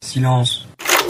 Silence.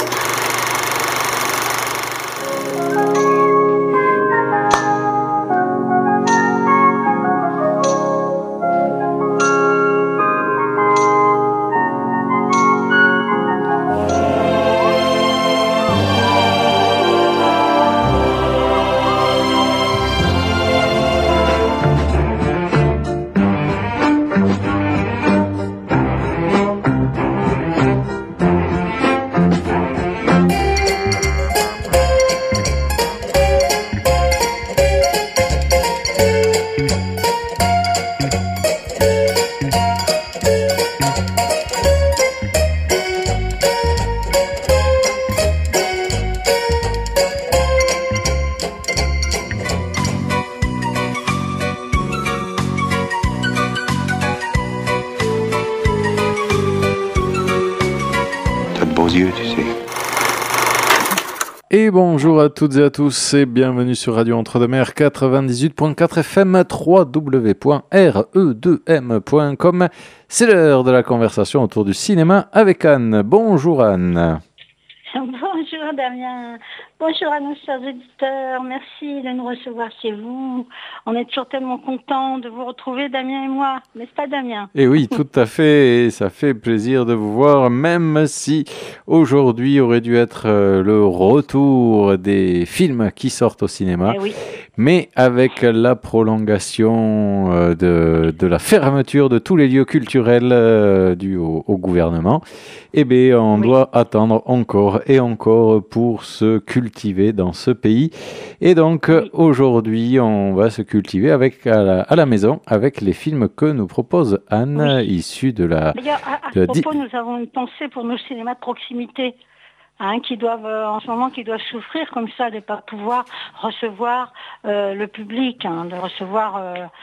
Yeux, tu sais. Et bonjour à toutes et à tous et bienvenue sur Radio Entre-deux-Mers 98.4 FM www.re2m.com. C'est l'heure de la conversation autour du cinéma avec Anne. Bonjour Anne. Bonjour Damien, bonjour à nos chers auditeurs, merci de nous recevoir chez vous. On est toujours tellement contents de vous retrouver Damien et moi, n'est-ce pas Damien ? Et oui, tout à fait, et ça fait plaisir de vous voir, même si aujourd'hui aurait dû être le retour des films qui sortent au cinéma. Oui. Mais avec la prolongation de la fermeture de tous les lieux culturels dus au gouvernement, eh bien, on doit attendre encore et encore pour se cultiver dans ce pays. Et donc, aujourd'hui, on va se cultiver à la maison avec les films que nous propose Anne, issus de la... D'ailleurs, à ce propos, nous avons une pensée pour nos cinémas de proximité. Qui doivent en ce moment souffrir comme ça de ne pas pouvoir recevoir le public, de recevoir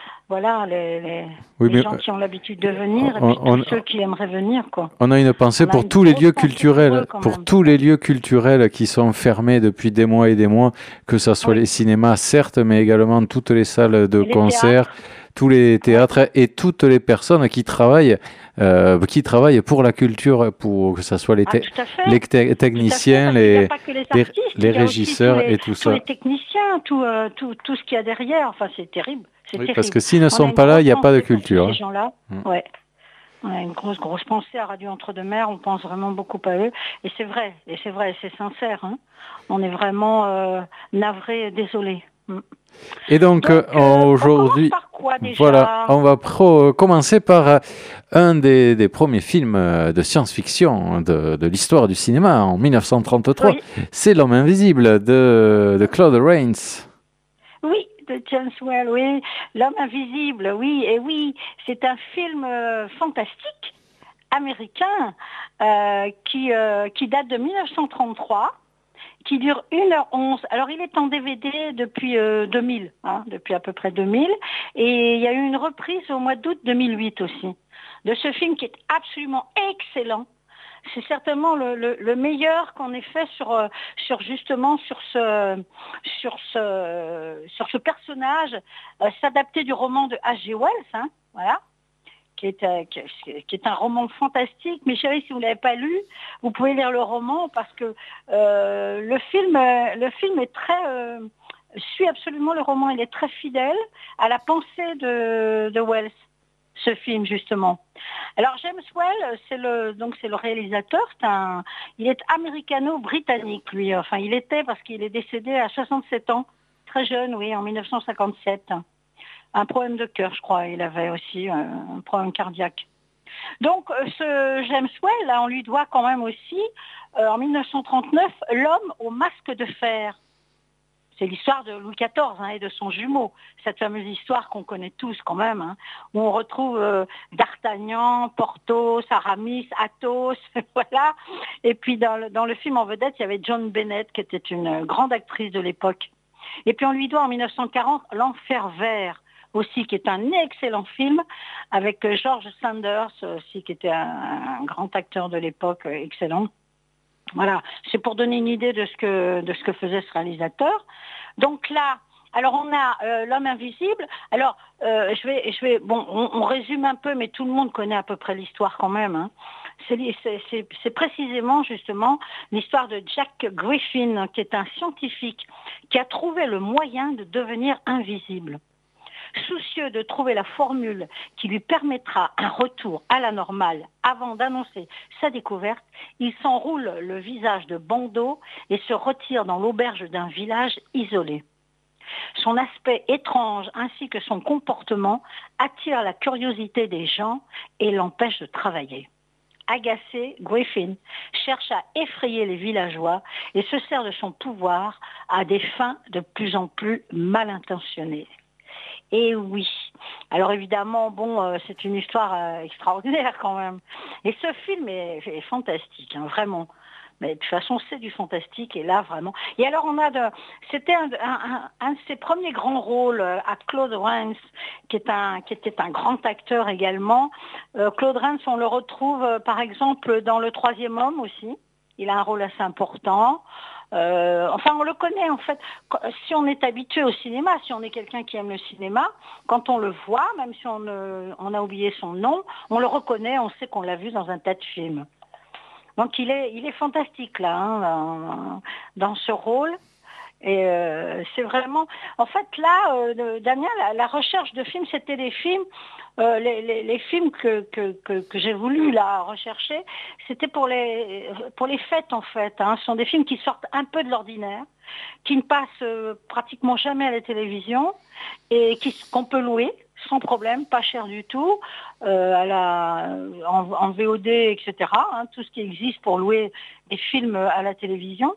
les gens qui ont l'habitude de venir et puis tous ceux qui aimeraient venir quoi. On a une pensée pour tous les lieux culturels, les lieux culturels qui sont fermés depuis des mois et des mois, que ce soit les cinémas certes, mais également toutes les salles de concert, tous les théâtres et toutes les personnes qui travaillent pour la culture, pour que ce soit les techniciens, les régisseurs et tout ça. Tous les techniciens, tout ce qu'il y a derrière, enfin c'est terrible. Oui, parce que s'ils ne sont pas là, il n'y a pas de culture. Ces gens-là, ouais. On a une grosse pensée à Radio Entre-deux-Mers, on pense vraiment beaucoup à eux. Et c'est vrai, c'est sincère. On est vraiment navrés et désolés. Et donc aujourd'hui, on va commencer par un des premiers films de science-fiction de l'histoire du cinéma en 1933. Oui. C'est L'Homme Invisible de Claude Rains. Oui, de James Whale, oui. L'Homme Invisible, oui, et oui, c'est un film fantastique américain qui date de 1933. Qui dure 1h11. Alors, il est en DVD depuis 2000, depuis à peu près 2000. Et il y a eu une reprise au mois d'août 2008 aussi, de ce film qui est absolument excellent. C'est certainement le meilleur qu'on ait fait sur ce personnage, s'adapter du roman de H.G. Wells, voilà. Qui est un roman fantastique. Mes chéris, si vous ne l'avez pas lu, vous pouvez lire le roman parce que le film est très suit absolument le roman. Il est très fidèle à la pensée de Wells, ce film justement. Alors James Whale, c'est le réalisateur. Il est américano-britannique lui. Enfin, il était parce qu'il est décédé à 67 ans, très jeune, oui, en 1957. Un problème de cœur, je crois. Il avait aussi un problème cardiaque. Donc, ce James Whale, là, on lui doit quand même aussi, en 1939, L'Homme au masque de fer. C'est l'histoire de Louis XIV et de son jumeau. Cette fameuse histoire qu'on connaît tous quand même, où on retrouve D'Artagnan, Porthos, Aramis, Athos, voilà. Et puis, dans le film en vedette, il y avait Joan Bennett, qui était une grande actrice de l'époque. Et puis, on lui doit en 1940 L'Enfer vert, aussi, qui est un excellent film, avec George Sanders, aussi, qui était un grand acteur de l'époque, excellent. Voilà, c'est pour donner une idée de ce que faisait ce réalisateur. Donc là, alors on a L'Homme Invisible. Alors, on résume un peu, mais tout le monde connaît à peu près l'histoire quand même. C'est précisément justement l'histoire de Jack Griffin, qui est un scientifique qui a trouvé le moyen de devenir invisible. Soucieux de trouver la formule qui lui permettra un retour à la normale avant d'annoncer sa découverte, il s'enroule le visage de bandeau et se retire dans l'auberge d'un village isolé. Son aspect étrange ainsi que son comportement attirent la curiosité des gens et l'empêchent de travailler. Agacé, Griffin cherche à effrayer les villageois et se sert de son pouvoir à des fins de plus en plus mal intentionnées. Et oui. Alors évidemment, c'est une histoire extraordinaire quand même. Et ce film est fantastique, hein, vraiment. Mais de toute façon, c'est du fantastique, et là, vraiment. Et alors, c'était un de ses premiers grands rôles à Claude Rains, qui était un grand acteur également. Claude Rains, on le retrouve, par exemple, dans Le Troisième Homme aussi. Il a un rôle assez important. On le connaît, en fait. Si on est habitué au cinéma, si on est quelqu'un qui aime le cinéma, quand on le voit, même si on a oublié son nom, on le reconnaît, on sait qu'on l'a vu dans un tas de films. Donc il est fantastique là, hein, dans ce rôle. Et c'est vraiment... En fait là, Damien, la recherche de films, c'était les films, les films que j'ai voulu là rechercher, c'était pour les fêtes en fait. Hein. Ce sont des films qui sortent un peu de l'ordinaire, qui ne passent pratiquement jamais à la télévision et qu'on peut louer sans problème, pas cher du tout, en VOD, etc. Hein, tout ce qui existe pour louer des films à la télévision.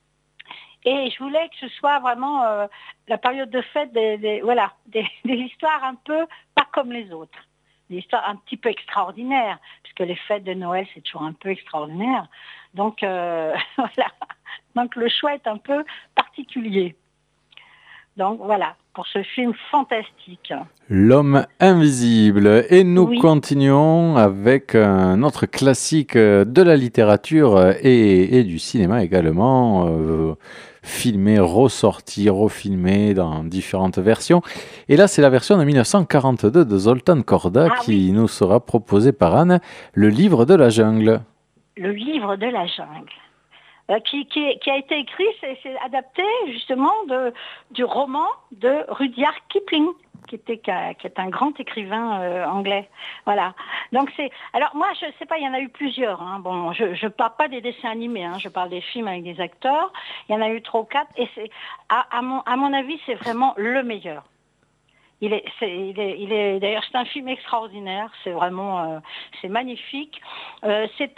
Et je voulais que ce soit vraiment la période de fête des histoires un peu pas comme les autres. Des histoires un petit peu extraordinaires, puisque les fêtes de Noël, c'est toujours un peu extraordinaire. Donc, voilà. Donc, le choix est un peu particulier. Donc, voilà, pour ce film fantastique. L'homme invisible. Et nous continuons avec un autre classique de la littérature et du cinéma également, filmé, ressorti, refilmé dans différentes versions. Et là, c'est la version de 1942 de Zoltan Korda qui nous sera proposée par Anne, Le Livre de la Jungle. Le Livre de la Jungle. Qui a été écrit, c'est adapté justement du roman de Rudyard Kipling, qui est un grand écrivain anglais. Voilà. Donc alors moi je sais pas, il y en a eu plusieurs. Hein. Bon, je parle pas des dessins animés, hein, je parle des films avec des acteurs. Il y en a eu 3 ou 4, et c'est à mon avis c'est vraiment le meilleur. Il est d'ailleurs, c'est un film extraordinaire, c'est vraiment c'est magnifique. C'est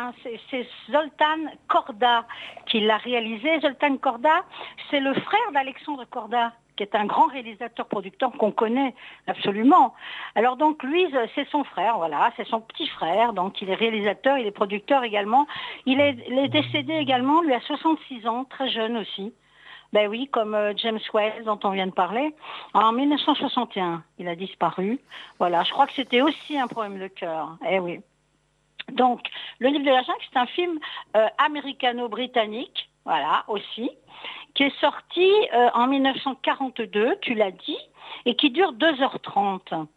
Zoltan Korda qui l'a réalisé. Zoltan Korda, c'est le frère d'Alexandre Korda, qui est un grand réalisateur-producteur qu'on connaît absolument. Alors donc lui, c'est son frère, voilà, c'est son petit frère, donc il est réalisateur, il est producteur également. Il est décédé également, lui a 66 ans, très jeune aussi. Ben oui, comme James Whale dont on vient de parler. En 1961, il a disparu. Voilà, je crois que c'était aussi un problème de cœur. Eh oui. Donc, Le Livre de la Jungle, c'est un film américano-britannique, voilà, aussi, qui est sorti en 1942, tu l'as dit, et qui dure 2h30.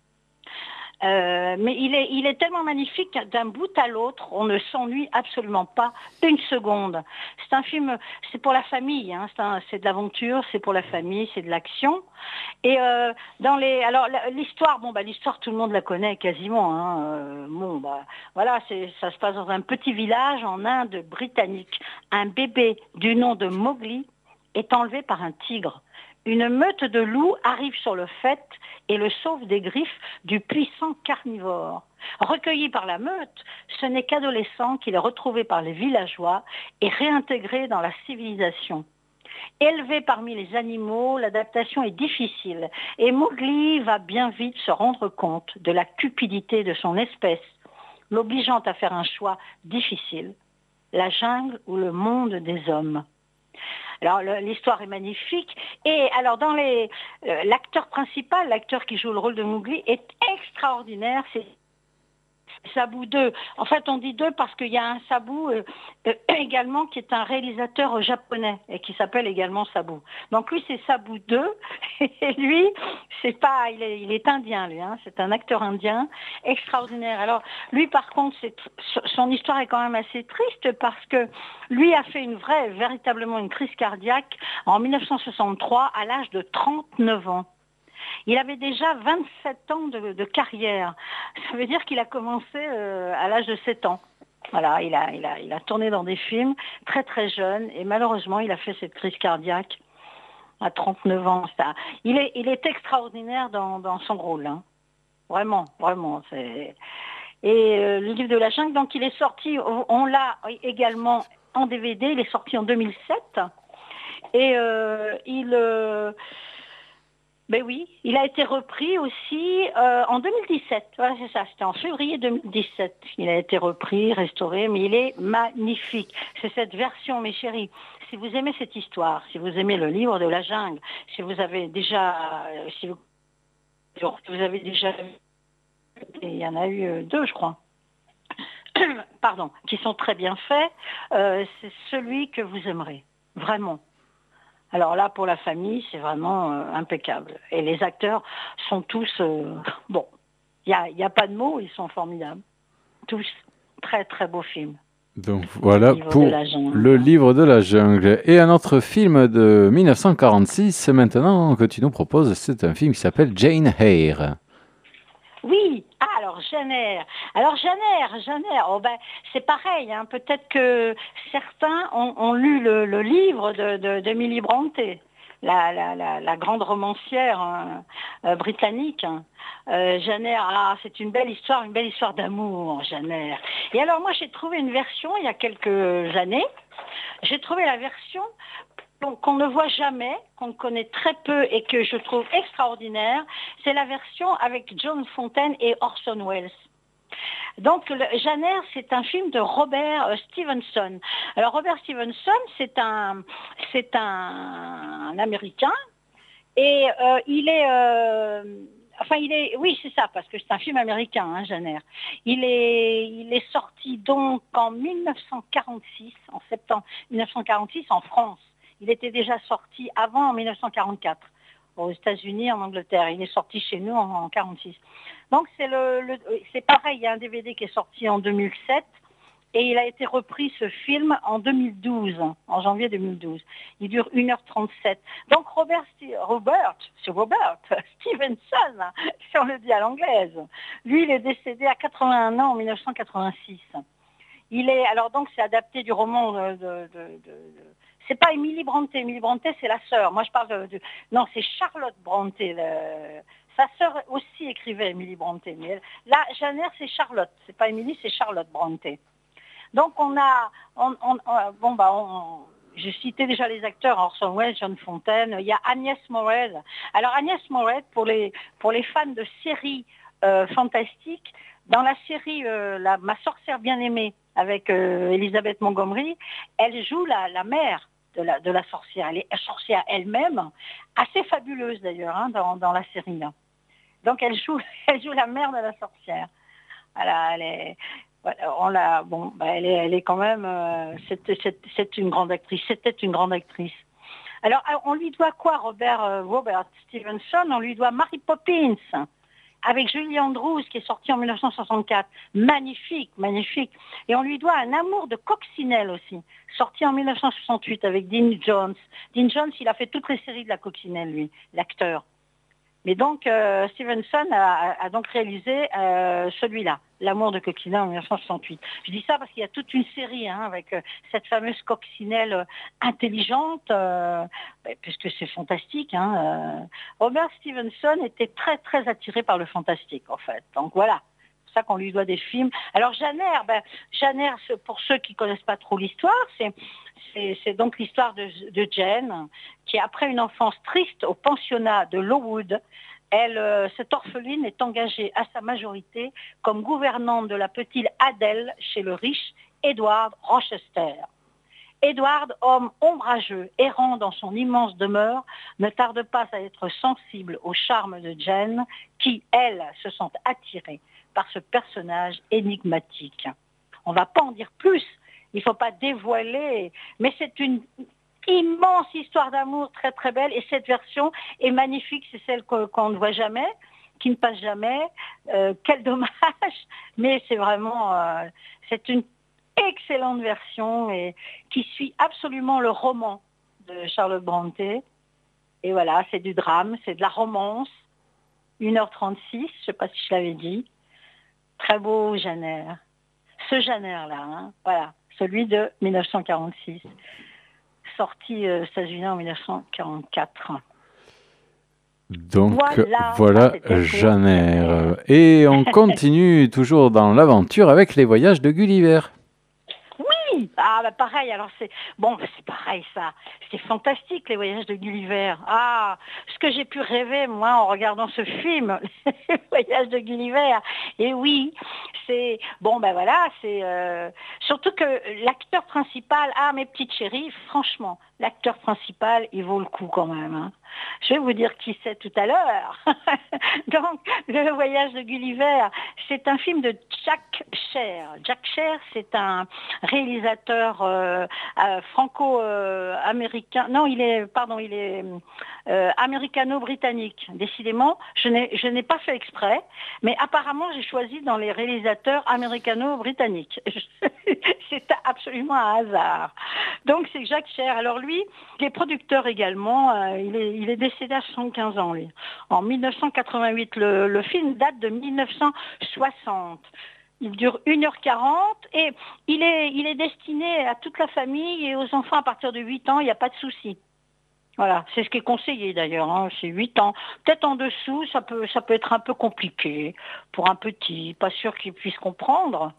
Mais il est tellement magnifique d'un bout à l'autre, on ne s'ennuie absolument pas une seconde. C'est un film, c'est pour la famille, hein, c'est de l'aventure, c'est pour la famille, c'est de l'action. Et alors l'histoire, l'histoire tout le monde la connaît quasiment. Hein, voilà, ça se passe dans un petit village en Inde britannique. Un bébé du nom de Mowgli est enlevé par un tigre. Une meute de loups arrive sur le fait et le sauve des griffes du puissant carnivore. Recueilli par la meute, ce n'est qu'adolescent qu'il est retrouvé par les villageois et réintégré dans la civilisation. Élevé parmi les animaux, l'adaptation est difficile et Mowgli va bien vite se rendre compte de la cupidité de son espèce, l'obligeant à faire un choix difficile, la jungle ou le monde des hommes. Alors l'histoire est magnifique, et alors dans l'acteur principal, l'acteur qui joue le rôle de Mowgli est extraordinaire, Sabou 2. En fait, on dit 2 parce qu'il y a un Sabou également qui est un réalisateur japonais et qui s'appelle également Sabou. Donc lui, c'est Sabou 2 et lui, c'est pas, il est indien, lui. Hein, c'est un acteur indien extraordinaire. Alors lui, par contre, son histoire est quand même assez triste parce que lui a fait véritablement une crise cardiaque en 1963 à l'âge de 39 ans. Il avait déjà 27 ans de carrière. Ça veut dire qu'il a commencé à l'âge de 7 ans. Voilà, il a tourné dans des films très très jeune et malheureusement il a fait cette crise cardiaque à 39 ans. Il est extraordinaire dans son rôle. Hein. Vraiment, vraiment. Et le livre de la jungle, donc il est sorti, on l'a également en DVD, il est sorti en 2007 et ben oui, il a été repris aussi en 2017. Voilà, c'est ça, c'était en février 2017. Il a été repris, restauré, mais il est magnifique. C'est cette version, mes chéris. Si vous aimez cette histoire, si vous aimez le livre de la jungle, si vous avez déjà, vu, il y en a eu 2, je crois. Pardon, qui sont très bien faits. C'est celui que vous aimerez, vraiment. Alors là, pour la famille, c'est vraiment impeccable. Et les acteurs sont tous... bon, il n'y a pas de mots, ils sont formidables. Tous. Très, très beaux films. Donc voilà pour le livre de la jungle. Et un autre film de 1946, maintenant, que tu nous proposes, c'est un film qui s'appelle Jane Eyre. Oui, alors Jane Eyre. Oh ben, c'est pareil, hein. Peut-être que certains ont lu le livre de Millie Brontë, la grande romancière britannique. Jane Eyre, c'est une belle histoire d'amour, Jane Eyre. Et alors moi j'ai trouvé une version il y a quelques années. J'ai trouvé la version qu'on ne voit jamais, qu'on connaît très peu et que je trouve extraordinaire, c'est la version avec John Fontaine et Orson Welles. Donc Jane Eyre, c'est un film de Robert Stevenson. Alors Robert Stevenson, c'est un Américain et oui, c'est ça, parce que c'est un film américain, hein, Jane Eyre. Il est sorti donc en 1946, en septembre 1946 en France. Il était déjà sorti avant, en 1944, aux États-Unis, en Angleterre. Il est sorti chez nous en 1946. Donc c'est pareil, il y a un DVD qui est sorti en 2007 et il a été repris, ce film, en 2012, en janvier 2012. Il dure 1h37. Donc Robert Stevenson, si on le dit à l'anglaise, lui, il est décédé à 81 ans en 1986. Alors donc c'est adapté du roman c'est pas Emily Brontë. Emily Brontë, c'est la sœur. Moi, je parle non, c'est Charlotte Brontë. Sa sœur aussi écrivait Emily Brontë. Mais là, Jane Eyre, c'est Charlotte. C'est pas Emily, c'est Charlotte Brontë. Donc, je citais déjà les acteurs, Orson Welles, John Fontaine. Il y a Agnès Morel. Alors, Agnès Morel, pour les fans de séries fantastiques, dans la série Ma sorcière bien-aimée, avec Elizabeth Montgomery, elle joue la mère de la sorcière. Elle est sorcière elle-même, assez fabuleuse d'ailleurs, hein, dans la série. Là. Donc elle joue la mère de la sorcière. Voilà, elle est quand même, c'est une grande actrice. C'était une grande actrice. Alors on lui doit quoi, Robert Stevenson? On lui doit Mary Poppins, avec Julie Andrews, qui est sortie en 1964. Magnifique, magnifique. Et on lui doit Un amour de coccinelle aussi, sorti en 1968 avec Dean Jones. Dean Jones, il a fait toutes les séries de la coccinelle, lui, l'acteur. Mais donc, Stevenson a donc réalisé celui-là, L'amour de coccinelle en 1968. Je dis ça parce qu'il y a toute une série avec cette fameuse coccinelle intelligente, puisque c'est fantastique. Robert Stevenson était très, très attiré par le fantastique, en fait. Donc voilà, c'est pour ça qu'on lui doit des films. Alors Jane Eyre, pour ceux qui ne connaissent pas trop l'histoire, c'est donc l'histoire de Jane, qui après une enfance triste au pensionnat de Lowood, cette orpheline est engagée à sa majorité comme gouvernante de la petite Adèle chez le riche Edward Rochester. Edward, homme ombrageux, errant dans son immense demeure, ne tarde pas à être sensible au charme de Jane, qui, elle, se sent attirée par ce personnage énigmatique. On ne va pas en dire plus, il ne faut pas dévoiler, mais c'est une immense histoire d'amour très très belle, et cette version est magnifique, c'est celle qu'on ne voit jamais, qui ne passe jamais. Quel dommage, mais c'est vraiment, c'est une excellente version et qui suit absolument le roman de Charlotte Brontë. Et voilà, c'est du drame, c'est de la romance, 1h36, je ne sais pas si je l'avais dit. Très beau Janer. Ce Janer-là, hein, voilà, celui de 1946, sorti aux États-Unis en 1944. Donc voilà Janer. Et on continue toujours dans l'aventure avec les voyages de Gulliver. Oui, ah bah pareil, alors c'est pareil ça, c'est fantastique les voyages de Gulliver. Ah, ce que j'ai pu rêver moi en regardant ce film, les voyages de Gulliver. Et oui, c'est surtout que l'acteur principal, mes petites chéries, franchement, l'acteur principal, il vaut le coup quand même, hein. Je vais vous dire qui c'est tout à l'heure. Donc, Le Voyage de Gulliver, c'est un film de Jack Sher. Jack Sher, c'est un réalisateur franco-américain. Non, il est américano-britannique. Décidément, je n'ai pas fait exprès, mais apparemment, j'ai choisi dans les réalisateurs américano-britanniques. C'est absolument un hasard. Donc, c'est Jack Sher. Alors lui, il est producteur également. Il est décédé à 75 ans, lui. En 1988, le film date de 1960. Il dure 1h40 et il est destiné à toute la famille et aux enfants à partir de 8 ans, il n'y a pas de souci. Voilà, c'est ce qui est conseillé d'ailleurs, hein, c'est 8 ans. Peut-être en dessous, ça peut être un peu compliqué pour un petit, pas sûr qu'il puisse comprendre.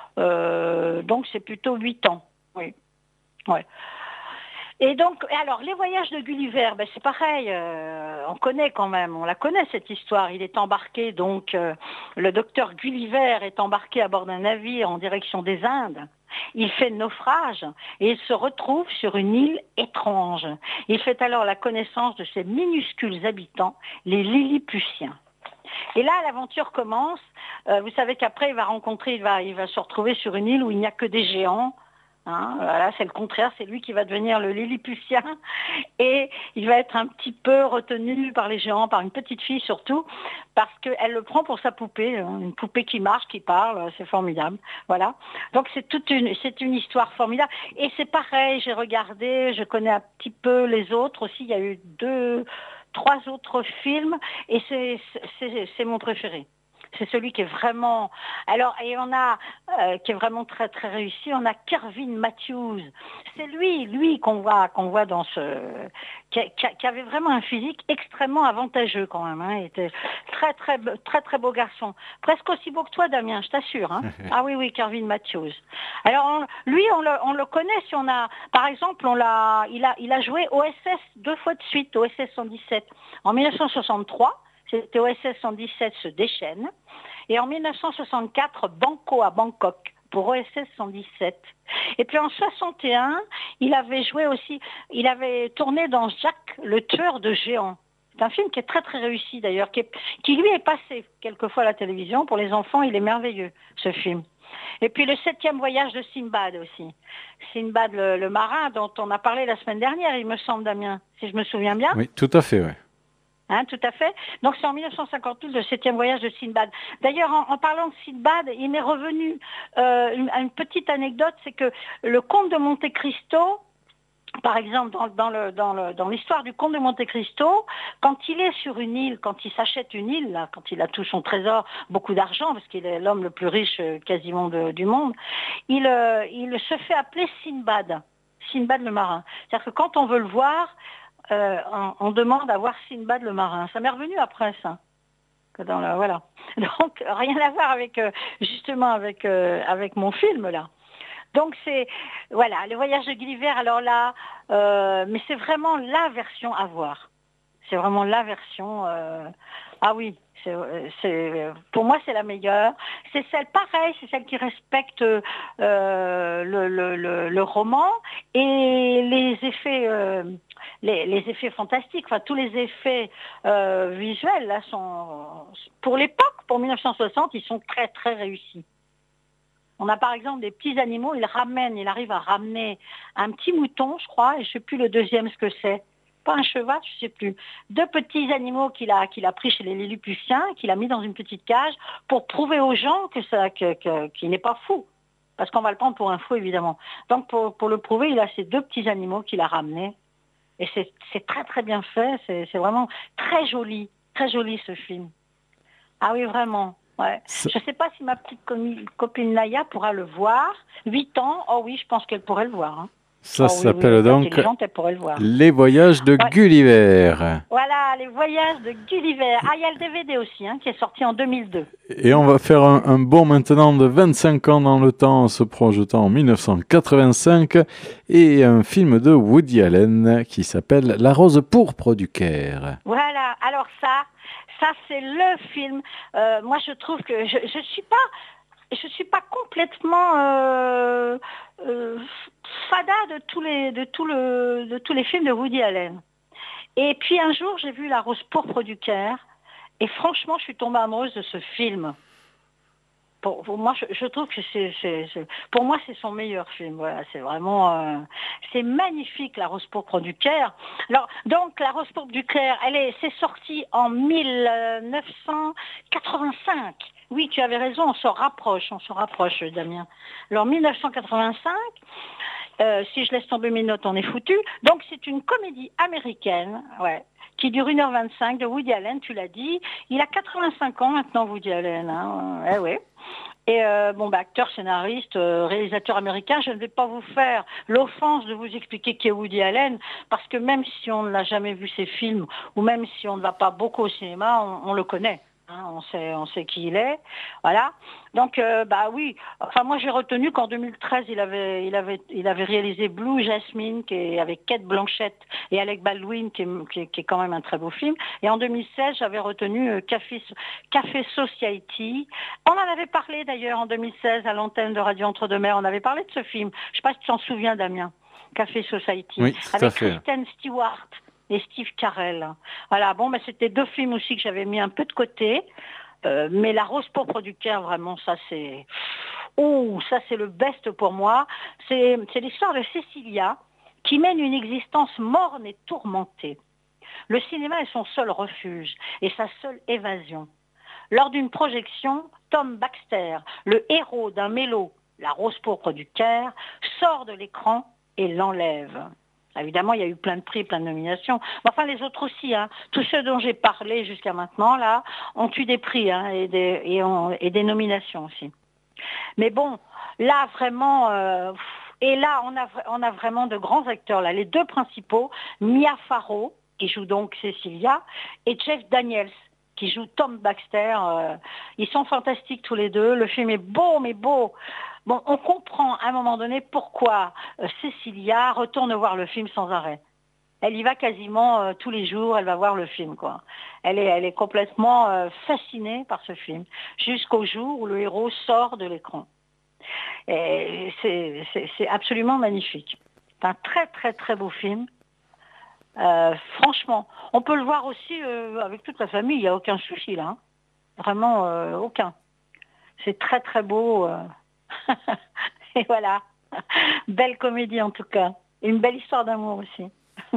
Donc c'est plutôt 8 ans, oui. Ouais. Et donc, alors, les voyages de Gulliver, c'est pareil, on connaît quand même, on la connaît cette histoire. Il est embarqué, donc, le docteur Gulliver est embarqué à bord d'un navire en direction des Indes. Il fait naufrage et il se retrouve sur une île étrange. Il fait alors la connaissance de ces minuscules habitants, les Lilliputiens. Et là, l'aventure commence. Vous savez qu'après, il va se retrouver sur une île où il n'y a que des géants. Hein, voilà, c'est le contraire, c'est lui qui va devenir le Lilliputien et il va être un petit peu retenu par les géants, par une petite fille surtout, parce qu'elle le prend pour sa poupée, une poupée qui marche, qui parle, c'est formidable. Voilà. Donc c'est une histoire formidable. Et c'est pareil, j'ai regardé, je connais un petit peu les autres aussi, il y a eu 3 autres films et c'est mon préféré. C'est celui qui est vraiment... Alors, et on a, qui est vraiment très, très réussi, on a Kervin Matthews. C'est lui qu'on voit dans ce... Qui avait vraiment un physique extrêmement avantageux quand même. Hein. Il était très, très, très, très beau garçon. Presque aussi beau que toi, Damien, je t'assure. Hein. Ah oui, Kervin Matthews. Alors, lui, on le connaît si on a... Par exemple, il a joué OSS 2 fois de suite, OSS 117. En 1963, c'était OSS 117 se déchaîne. Et en 1964, Banco à Bangkok pour OSS 117. Et puis en 61, il avait tourné dans Jack, le tueur de géants. C'est un film qui est très très réussi d'ailleurs, qui lui est passé quelquefois à la télévision. Pour les enfants, il est merveilleux, ce film. Et puis le 7e voyage de Sinbad aussi. Sinbad le marin dont on a parlé la semaine dernière, il me semble, Damien, si je me souviens bien. Oui, tout à fait, oui. Hein, tout à fait. Donc c'est en 1958 le 7e voyage de Sinbad. D'ailleurs, en parlant de Sinbad, il m'est revenu une petite anecdote, c'est que le comte de Monte Cristo, par exemple, dans l'histoire du comte de Monte Cristo, quand il est sur une île, quand il s'achète une île, là, quand il a tout son trésor, beaucoup d'argent, parce qu'il est l'homme le plus riche quasiment du monde, il se fait appeler Sinbad le marin. C'est-à-dire que quand on veut le voir, on demande à voir Sinbad le marin. Ça m'est revenu après ça. Voilà. Donc rien à voir avec justement avec mon film là. Donc c'est voilà, le voyage de Gulliver. Alors là, mais c'est vraiment la version à voir. C'est vraiment la version. Ah oui. Pour moi, c'est la meilleure. C'est celle, pareil, c'est celle qui respecte le roman et les effets les effets fantastiques, enfin tous les effets visuels là sont, pour l'époque, pour 1960, ils sont très très réussis. On a par exemple des petits animaux, il arrive à ramener un petit mouton, je crois, et je ne sais plus le deuxième ce que c'est. Pas un cheval, je ne sais plus. Deux petits animaux qu'il a pris chez les Lilliputiens, qu'il a mis dans une petite cage pour prouver aux gens qu'il n'est pas fou. Parce qu'on va le prendre pour un fou, évidemment. Donc pour le prouver, il a ces deux petits animaux qu'il a ramenés. Et c'est très très bien fait, c'est vraiment très joli ce film. Ah oui, vraiment. Ouais. Je ne sais pas si ma petite copine Naya pourra le voir. 8 ans, oh oui, je pense qu'elle pourrait le voir. Hein. Ça s'appelle donc elle pourrait le voir. Les Voyages de Gulliver. Voilà, Les Voyages de Gulliver. Ah, il y a le DVD aussi, qui est sorti en 2002. Et on va faire un bond maintenant de 25 ans dans le temps, en se projetant en 1985, et un film de Woody Allen qui s'appelle La Rose pourpre du Caire. Voilà, alors ça c'est le film. Moi, je trouve que je suis pas complètement fada de tous les films de Woody Allen. Et puis un jour, j'ai vu La Rose pourpre du Caire, et franchement, je suis tombée amoureuse de ce film. Pour moi, je trouve que pour moi, c'est son meilleur film. Voilà, c'est vraiment, c'est magnifique, La Rose pourpre du Caire. Alors, donc, La Rose pourpre du Caire, c'est sorti en 1985. Oui, tu avais raison, on se rapproche, Damien. Alors, 1985, si je laisse tomber mes notes, on est foutu. Donc, c'est une comédie américaine, qui dure 1h25 de Woody Allen, tu l'as dit. Il a 85 ans maintenant, Woody Allen. Et acteur, scénariste, réalisateur américain, je ne vais pas vous faire l'offense de vous expliquer qui est Woody Allen, parce que même si on n'a jamais vu ses films, ou même si on ne va pas beaucoup au cinéma, on le connaît. On sait qui il est, voilà. Donc, oui. Enfin, moi, j'ai retenu qu'en 2013, il avait réalisé Blue Jasmine, qui est avec Cate Blanchett et Alec Baldwin, qui est quand même un très beau film. Et en 2016, j'avais retenu Café Society. On en avait parlé d'ailleurs en 2016 à l'antenne de Radio Entre-deux-Mers. On avait parlé de ce film. Je ne sais pas si tu t'en souviens, Damien. Café Society. Oui, tout avec à fait. Kristen Stewart et Steve Carell. Voilà, c'était deux films aussi que j'avais mis un peu de côté. Mais La Rose pourpre du Caire, vraiment, ça c'est le best pour moi. C'est l'histoire de Cecilia qui mène une existence morne et tourmentée. Le cinéma est son seul refuge et sa seule évasion. Lors d'une projection, Tom Baxter, le héros d'un mélo, La Rose pourpre du Caire, sort de l'écran et l'enlève. Évidemment, il y a eu plein de prix, plein de nominations. Mais enfin, les autres aussi. Tous ceux dont j'ai parlé jusqu'à maintenant, là, ont eu des prix et des nominations aussi. Mais bon, là, vraiment... et là, on a vraiment de grands acteurs. Là. Les deux principaux, Mia Farrow, qui joue donc Cecilia, et Jeff Daniels, qui joue Tom Baxter. Ils sont fantastiques tous les deux. Le film est beau, mais beau. Bon, on comprend à un moment donné pourquoi Cecilia retourne voir le film sans arrêt. Elle y va quasiment tous les jours, elle va voir le film, quoi. Elle est complètement fascinée par ce film, jusqu'au jour où le héros sort de l'écran. Et c'est absolument magnifique. C'est un très très très beau film. Franchement, on peut le voir aussi avec toute la famille, il n'y a aucun souci là. Vraiment aucun. C'est très très beau. Et voilà. Belle comédie en tout cas. Une belle histoire d'amour aussi.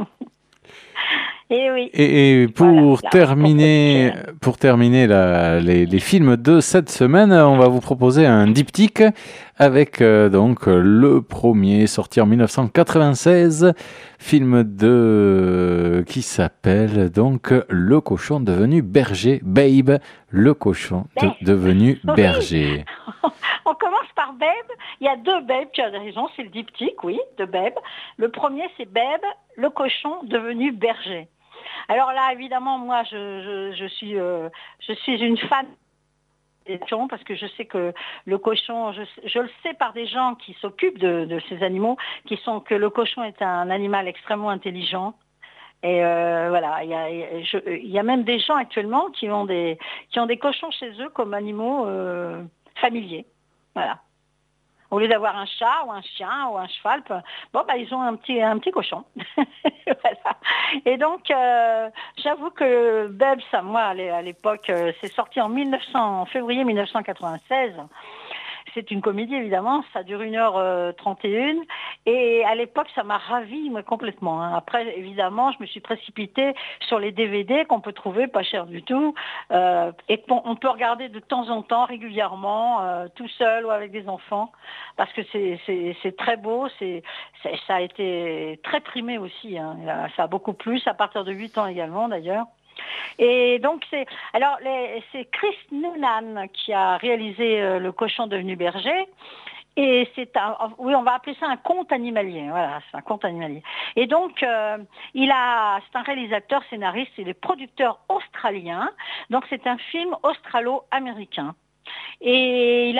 Et oui. Et pour terminer les films de cette semaine, on va vous proposer un diptyque avec donc le premier sorti en 1996, film qui s'appelle donc Le cochon devenu berger, Babe, le cochon devenu berger. On commence par Babe. Il y a deux Babe, tu as raison, c'est le diptyque, oui, de Babe. Le premier, c'est Babe, le cochon devenu berger. Alors là, évidemment, moi, je suis une fan des cochons parce que je sais que le cochon, je le sais par des gens qui s'occupent de ces animaux, que le cochon est un animal extrêmement intelligent. Et voilà, il y a même des gens actuellement qui ont des cochons chez eux comme animaux familiers. Voilà. Au lieu d'avoir un chat ou un chien ou un cheval, bon, bah, ils ont un petit cochon. Voilà. Et donc, j'avoue que Babs, moi, à l'époque, c'est sorti en février 1996. C'est une comédie, évidemment, ça dure 1h31. Et à l'époque, ça m'a ravie moi, complètement. Hein. Après, évidemment, je me suis précipitée sur les DVD qu'on peut trouver, pas cher du tout, et qu'on peut regarder de temps en temps, régulièrement, tout seul ou avec des enfants, parce que c'est très beau, ça a été très primé aussi. Hein. Ça a beaucoup plu, à partir de 8 ans également d'ailleurs. Et donc c'est Chris Noonan qui a réalisé Le cochon devenu berger. Et oui, on va appeler ça un conte animalier. Voilà, c'est un conte animalier. Et donc, c'est un réalisateur, scénariste, il est producteur australien. Donc, c'est un film australo-américain. Et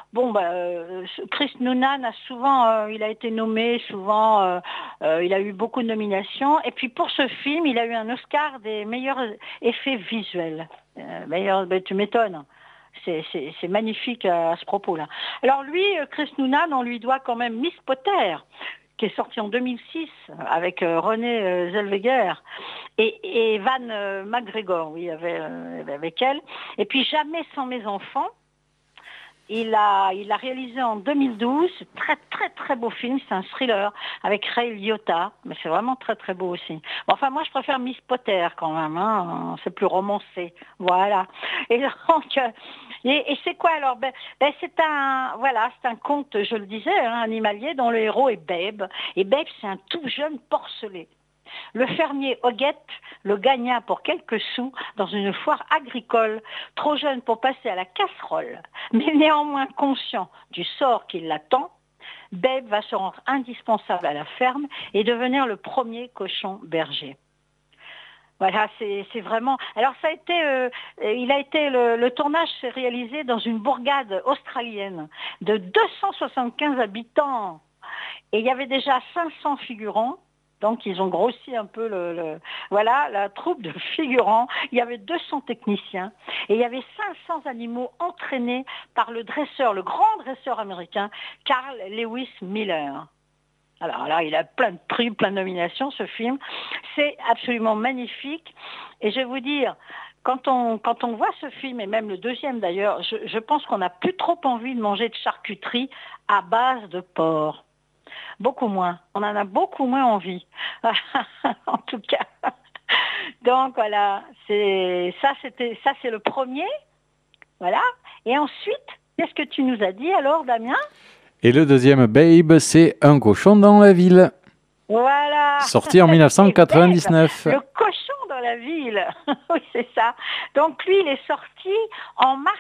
Chris Noonan a souvent, il a été nommé souvent, il a eu beaucoup de nominations. Et puis pour ce film, il a eu un Oscar des meilleurs effets visuels. Tu m'étonnes. C'est magnifique à ce propos-là. Alors lui, Chris Noonan, on lui doit quand même Miss Potter, qui est sortie en 2006 avec Renée Zellweger et Ewan McGregor, oui, avec elle. Et puis Jamais sans mes enfants. Il a réalisé en 2012, très très très beau film, c'est un thriller avec Ray Liotta, mais c'est vraiment très très beau aussi. Bon, enfin moi je préfère Miss Potter quand même, hein, c'est plus romancé, voilà. Et donc, et c'est quoi alors c'est un conte, je le disais, hein, animalier dont le héros est Babe. Et Babe c'est un tout jeune porcelet. Le fermier Hoggett le gagna pour quelques sous dans une foire agricole, trop jeune pour passer à la casserole, mais néanmoins conscient du sort qui l'attend. Babe va se rendre indispensable à la ferme et devenir le premier cochon berger. Voilà, c'est vraiment. Alors ça a été, le tournage s'est réalisé dans une bourgade australienne de 275 habitants et il y avait déjà 500 figurants. Donc, ils ont grossi un peu la troupe de figurants. Il y avait 200 techniciens et il y avait 500 animaux entraînés par le grand dresseur américain, Carl Lewis Miller. Alors là, il a plein de prix, plein de nominations, ce film. C'est absolument magnifique. Et je vais vous dire, quand on voit ce film, et même le deuxième d'ailleurs, je pense qu'on n'a plus trop envie de manger de charcuterie à base de porc. Beaucoup moins. On en a beaucoup moins envie. En tout cas. Donc voilà, c'est le premier. Voilà. Et ensuite, qu'est-ce que tu nous as dit alors, Damien? Et le deuxième, Babe, c'est Un cochon dans la ville. Voilà. Sorti en 1999. Le cochon dans la ville. Oui, c'est ça. Donc lui, il est sorti en mars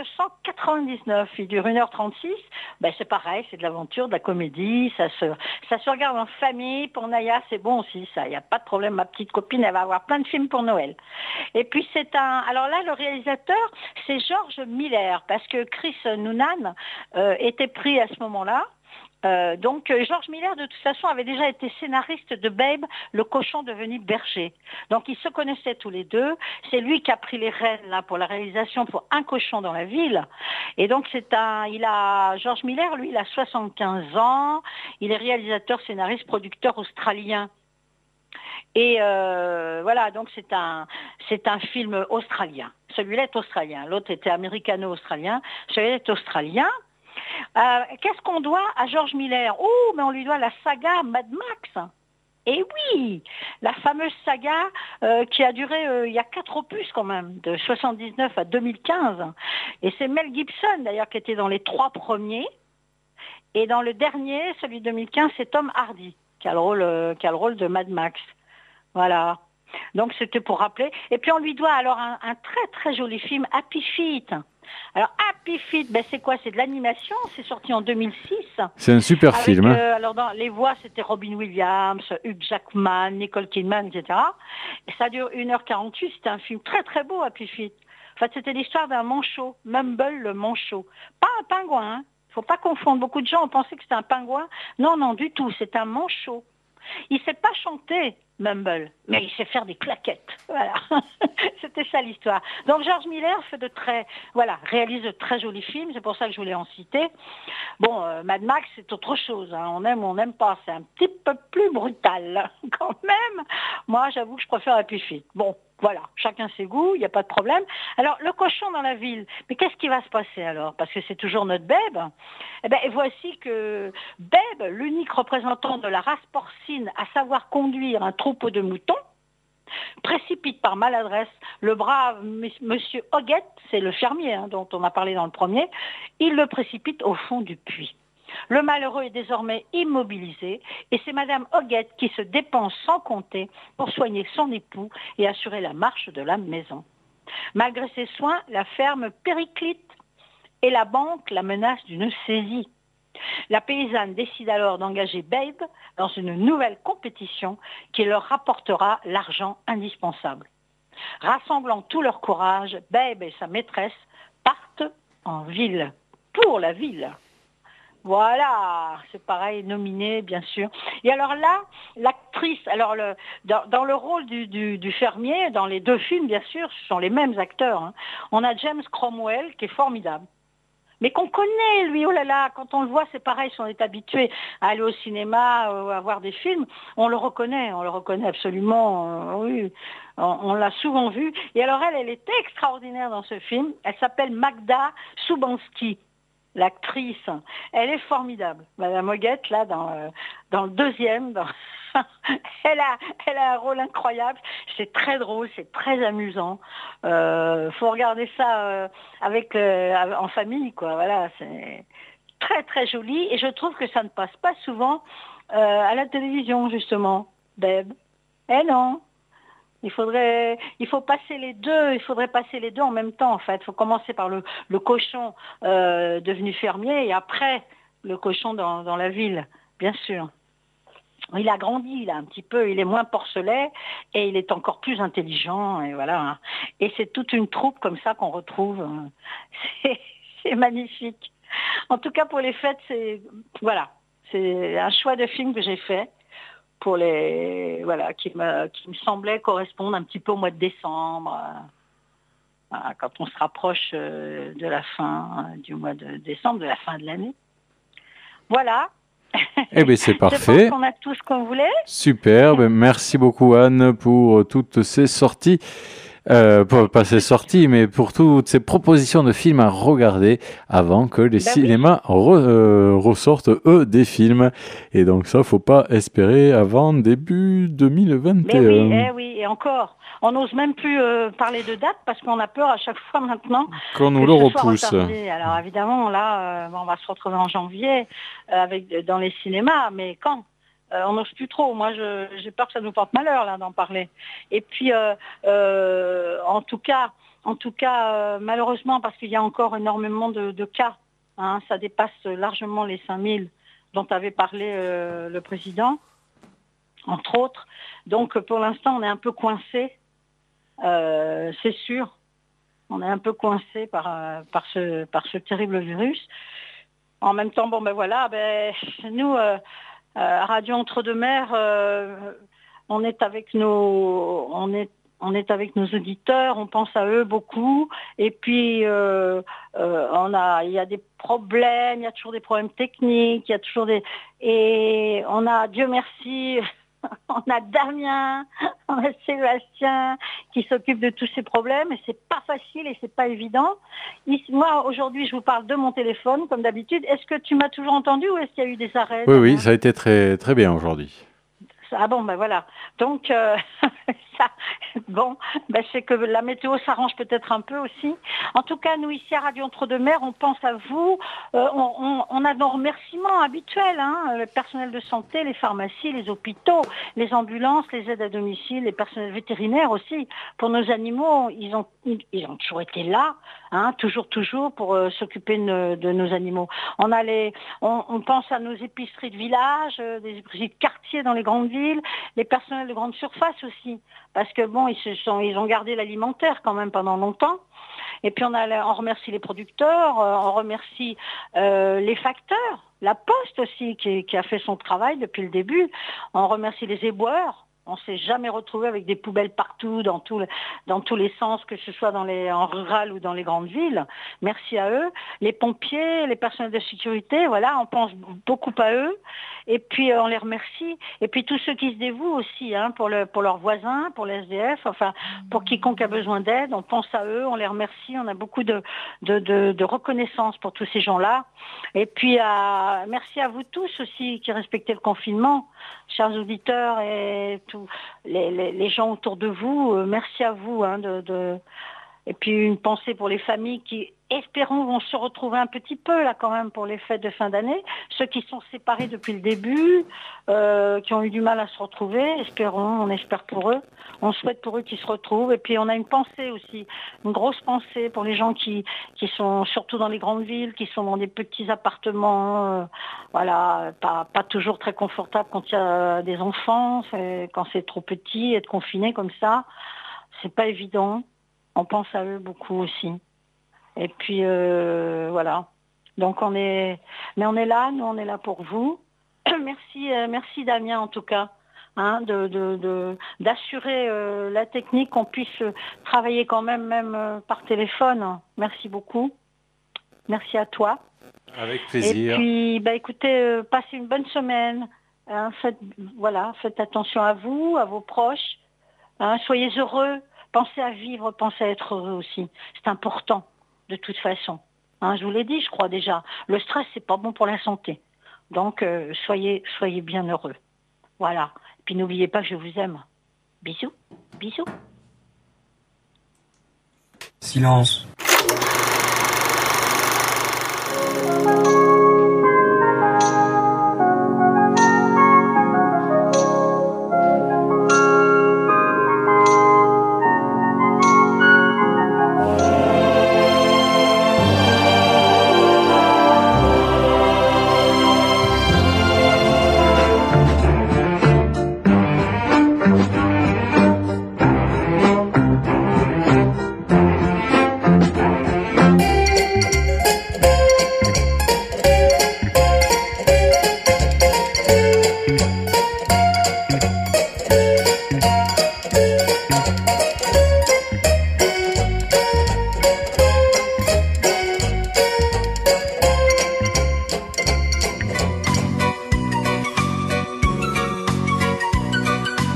1999. Il dure 1h36. C'est pareil, c'est de l'aventure, de la comédie. Ça se regarde en famille. Pour Naya, c'est bon aussi, ça. Il n'y a pas de problème. Ma petite copine, elle va avoir plein de films pour Noël. Et puis alors là, le réalisateur, c'est George Miller, parce que Chris Noonan était pris à ce moment-là. Donc George Miller de toute façon avait déjà été scénariste de Babe, le cochon devenu berger. Donc ils se connaissaient tous les deux. C'est lui qui a pris les rênes là pour la réalisation pour Un cochon dans la ville. Et donc George Miller, lui, il a 75 ans. Il est réalisateur, scénariste, producteur australien. Et voilà, donc c'est un film australien. Celui-là est australien. L'autre était américano-australien. Celui-là est australien. Qu'est-ce qu'on doit à George Miller? Oh, mais on lui doit la saga Mad Max. Et oui, la fameuse saga qui a duré, il y a 4 opus quand même, de 79 à 2015. Et c'est Mel Gibson d'ailleurs qui était dans les 3 premiers. Et dans le dernier, celui de 2015, c'est Tom Hardy qui a le rôle de Mad Max. Voilà. Donc c'était pour rappeler. Et puis on lui doit alors un très très joli film, Happy Feet. Alors Happy Feet, c'est quoi? C'est de l'animation, c'est sorti en 2006. C'est un super film. Alors dans les voix, c'était Robin Williams, Hugh Jackman, Nicole Kidman, etc. Et ça dure 1h48, c'était un film très très beau, Happy Feet. En fait, c'était l'histoire d'un manchot, Mumble le manchot. Pas un pingouin, hein. Faut pas confondre. Beaucoup de gens ont pensé que c'était un pingouin. Non, non, du tout, c'est un manchot. Il sait pas chanter, Mumble, mais il sait faire des claquettes. Voilà, c'était ça l'histoire. Donc George Miller réalise de très jolis films, c'est pour ça que je voulais en citer. Bon, Mad Max, c'est autre chose, hein. On aime ou on n'aime pas, c'est un petit peu plus brutal quand même. Moi, j'avoue que je préfère Happy Feet. Bon, voilà, chacun ses goûts, il n'y a pas de problème. Alors, le cochon dans la ville, mais qu'est-ce qui va se passer alors? Parce que c'est toujours notre Beb. Eh bien, voici que Beb, l'unique représentant de la race porcine à savoir conduire un troupeau de moutons, précipite par maladresse le brave monsieur Hoggett, c'est le fermier dont on a parlé dans le premier, il le précipite au fond du puits. Le malheureux est désormais immobilisé et c'est Madame Hoggett qui se dépense sans compter pour soigner son époux et assurer la marche de la maison. Malgré ses soins, la ferme périclite et la banque la menace d'une saisie. La paysanne décide alors d'engager Babe dans une nouvelle compétition qui leur rapportera l'argent indispensable. Rassemblant tout leur courage, Babe et sa maîtresse partent en ville, pour la ville. Voilà, c'est pareil, nominé bien sûr. Et alors là, l'actrice, dans le rôle du fermier, dans les deux films bien sûr, ce sont les mêmes acteurs. On a James Cromwell qui est formidable. Mais qu'on connaît, lui, oh là là, quand on le voit, c'est pareil, si on est habitué à aller au cinéma, à voir des films, on le reconnaît absolument, oui, on l'a souvent vu. Et alors elle était extraordinaire dans ce film, elle s'appelle Magda Szubanski, l'actrice, elle est formidable. Madame Hoggett, là, dans le deuxième, elle a un rôle incroyable, c'est très drôle, c'est très amusant. Faut regarder ça en famille, quoi. Voilà, c'est très très joli et je trouve que ça ne passe pas souvent à la télévision justement. Beb, non. Il faudrait passer les deux en même temps en fait. Il faut commencer par le cochon devenu fermier et après le cochon dans la ville, bien sûr. Il a grandi, là, un petit peu, il est moins porcelet et il est encore plus intelligent, et voilà. Et c'est toute une troupe comme ça qu'on retrouve. C'est magnifique. En tout cas, pour les fêtes, c'est un choix de film que j'ai fait qui me semblait correspondre un petit peu au mois de décembre, quand on se rapproche de la fin du mois de décembre, de la fin de l'année. Voilà. Eh bien, c'est parfait. Je pense qu'on a tout ce qu'on voulait. Super. Merci beaucoup, Anne, pour toutes ces sorties. Pas ces sorties, mais pour toutes ces propositions de films à regarder avant que les cinémas ressortent, eux, des films. Et donc ça, faut pas espérer avant début 2021. Mais oui, et encore. On n'ose même plus parler de date parce qu'on a peur à chaque fois maintenant qu'on nous le repousse. Alors évidemment, là, on va se retrouver en janvier dans les cinémas, mais quand on n'ose plus trop. Moi, j'ai peur que ça nous porte malheur là d'en parler. Et puis, en tout cas, malheureusement, parce qu'il y a encore énormément de cas, ça dépasse largement les 5000 dont avait parlé le président, entre autres. Donc, pour l'instant, on est un peu coincé. C'est sûr, on est un peu coincé par ce terrible virus. En même temps, nous, à Radio Entre-deux-Mers, on est avec nos auditeurs, on pense à eux beaucoup. Et puis, il y a des problèmes, il y a toujours des problèmes techniques, et on a, Dieu merci. On a Damien, on a Sébastien qui s'occupe de tous ces problèmes et c'est pas facile et c'est pas évident. Moi, aujourd'hui, je vous parle de mon téléphone, comme d'habitude. Est-ce que tu m'as toujours entendu ou est-ce qu'il y a eu des arrêts? Oui, ça a été très, très bien aujourd'hui. Ah bon, voilà. Donc, c'est que la météo s'arrange peut-être un peu aussi. En tout cas, nous, ici à Radio Entre-deux-Mers, on pense à vous. On a nos remerciements habituels, le personnel de santé, les pharmacies, les hôpitaux, les ambulances, les aides à domicile, les personnels vétérinaires aussi. Pour nos animaux, ils ont toujours été là, toujours pour s'occuper de nos animaux. On pense à nos épiceries de village, des épiceries de quartier dans les grandes villes, les personnels de grande surface aussi, parce que ils ont gardé l'alimentaire quand même pendant longtemps. Et puis on remercie les producteurs, on remercie les facteurs, la Poste aussi qui a fait son travail depuis le début. On remercie les éboueurs, On s'est jamais retrouvé avec des poubelles partout, dans tous les sens, que ce soit en rural ou dans les grandes villes. Merci à eux. Les pompiers, les personnels de sécurité, voilà, on pense beaucoup à eux. Et puis on les remercie. Et puis tous ceux qui se dévouent aussi, hein, pour leurs voisins, pour les SDF, enfin pour quiconque a besoin d'aide, on pense à eux, on les remercie. On a beaucoup de reconnaissance pour tous ces gens-là. Et puis merci à vous tous aussi qui respectez le confinement, chers auditeurs et tous les gens autour de vous, merci à vous. Hein, Et puis une pensée pour les familles qui, espérons, vont se retrouver un petit peu là quand même pour les fêtes de fin d'année. Ceux qui sont séparés depuis le début, qui ont eu du mal à se retrouver, espérons, on espère pour eux. On souhaite pour eux qu'ils se retrouvent. Et puis on a une pensée aussi, une grosse pensée pour les gens qui sont surtout dans les grandes villes, qui sont dans des petits appartements, voilà, pas toujours très confortables quand il y a des enfants, quand c'est trop petit, être confiné comme ça, c'est pas évident. On pense à eux beaucoup aussi. Et puis voilà. Donc on est là, nous on est là pour vous. Merci Damien en tout cas, hein, d'assurer la technique, qu'on puisse travailler quand même par téléphone. Merci beaucoup. Merci à toi. Avec plaisir. Et puis écoutez, passez une bonne semaine. Hein, faites attention à vous, à vos proches. Hein, soyez heureux. Pensez à vivre, pensez à être heureux aussi. C'est important, de toute façon. Hein, je vous l'ai dit, je crois déjà. Le stress, c'est pas bon pour la santé. Donc, soyez bien heureux. Voilà. Et puis, n'oubliez pas que je vous aime. Bisous. Bisous. Silence.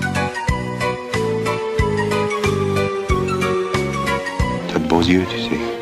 T'as de beaux yeux, tu sais.